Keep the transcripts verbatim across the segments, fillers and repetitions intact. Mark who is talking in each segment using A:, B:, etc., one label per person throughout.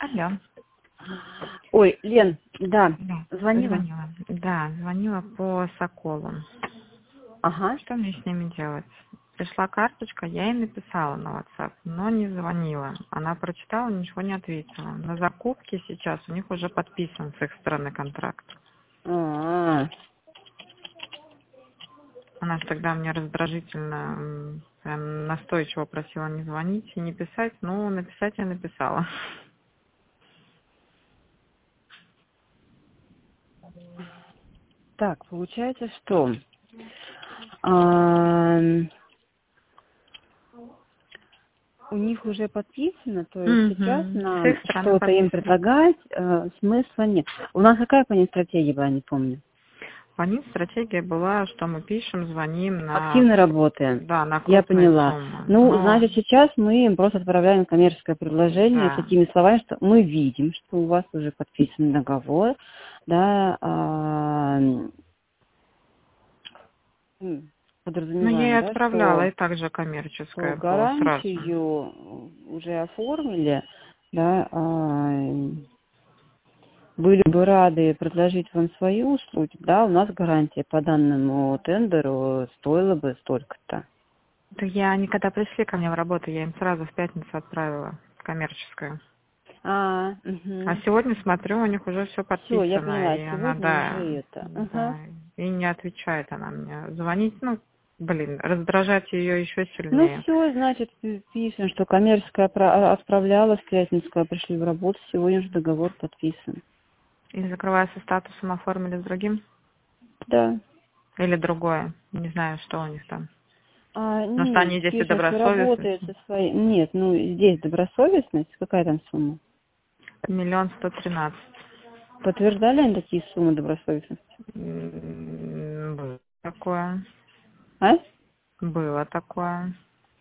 A: Алло.
B: Ой, Лен, да,
A: Да,
B: звонила.
A: звонила. Да, звонила по Соколу.
B: Ага.
A: Что мне с ними делать? Пришла карточка, я ей написала на WhatsApp, но не звонила. Она прочитала, ничего не ответила. На закупки сейчас у них уже подписан с их стороны контракт.
B: А-а-а.
A: Она ж тогда мне раздражительно, м, прям настойчиво просила не звонить и не писать. Ну, написать я написала.
B: Так, получается, что а, у них уже подписано, то есть сейчас
A: Угу. С
B: нам
A: их стороны
B: что-то им
A: подписано.
B: предлагать э, смысла нет. У нас какая по ней стратегия была, не помню.
A: По ним стратегия была, что мы пишем, звоним на,
B: Активно работаем.
A: да, на
B: Я
A: крупные
B: поняла.
A: суммы.
B: Ну,
A: Но,
B: значит, сейчас мы им просто отправляем коммерческое предложение с
A: да.
B: такими словами, что мы видим, что у вас уже подписан договор, да, а, м,
A: Ну, я
B: подразумеваем,
A: ей
B: да,
A: отправляла
B: что
A: и также
B: что
A: коммерческое было сразу.
B: гарантию уже оформили, да, а, были бы рады предложить вам свои услуги, да, у нас гарантия по данному тендеру стоила бы столько-то.
A: Да я, они когда пришли ко мне в работу, я им сразу в пятницу отправила коммерческое.
B: А,
A: А
B: угу.
A: сегодня смотрю, у них уже все
B: Все, я
A: подписано,
B: поняла,
A: и она,
B: сегодня
A: да,
B: уже это. Ага.
A: да, и не отвечает она мне. Звонить, ну, блин, раздражать ее еще
B: Ну
A: сильнее.
B: все, значит, пи- пишем, что коммерческая отпра- отправляла в пятницу, когда пришли в работу, сегодня же договор подписан.
A: Или закрывая со статусом оформили с другим,
B: Да.
A: или другое. Не знаю, что у них там.
B: А,
A: Потому что
B: нет,
A: они здесь и
B: пишем, что
A: добросовестность.
B: работает со своей... Нет, ну здесь добросовестность, какая там сумма?
A: Миллион сто тринадцать.
B: Подтверждали они такие суммы добросовестности?
A: М, Было такое.
B: А?
A: Было такое.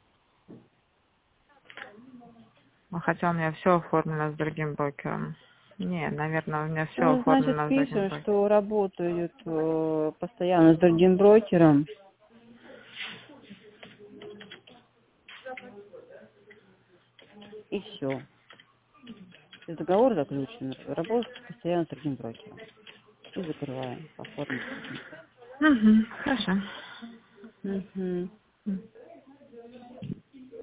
A: Ну, хотя у меня все оформлено с другим брокером. Не, наверное, у меня все
B: Ну, значит,
A: оформлено с другим
B: пишем,
A: брокером.
B: что работают э, постоянно с другим брокером. И все. Договор заключен. Работают постоянно с другим брокером. И закрываем. Оформить.
A: Угу, хорошо.
B: Угу.